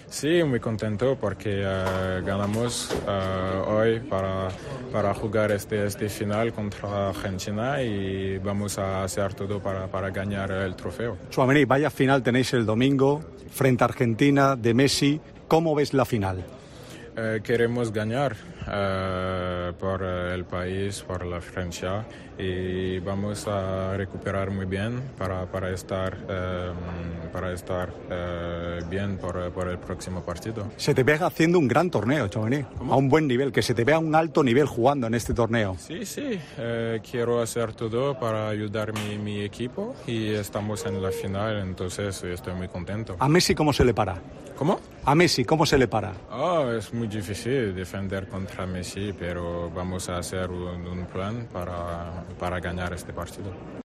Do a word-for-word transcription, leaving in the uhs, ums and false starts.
Sí, muy contento porque uh, ganamos uh, hoy para, para jugar este, este final contra Argentina y vamos a hacer todo para, para ganar el trofeo. Tchouaméni, vaya final tenéis el domingo frente a Argentina de Messi. ¿Cómo ves la final? Uh, queremos ganar uh, por el país, por la Francia y vamos a recuperar muy bien para, para estar, um, para estar uh, bien por, por el próximo partido. Se te ve haciendo un gran torneo, Tchouaméni, a un buen nivel, que se te vea a un alto nivel jugando en este torneo. Sí, sí, uh, quiero hacer todo para ayudar a mi, mi equipo y estamos en la final, entonces estoy muy contento. ¿A Messi cómo se le para? ¿Cómo? A Messi, ¿cómo se le para? Oh, es muy difícil defender contra Messi, pero vamos a hacer un, un plan para, para ganar este partido.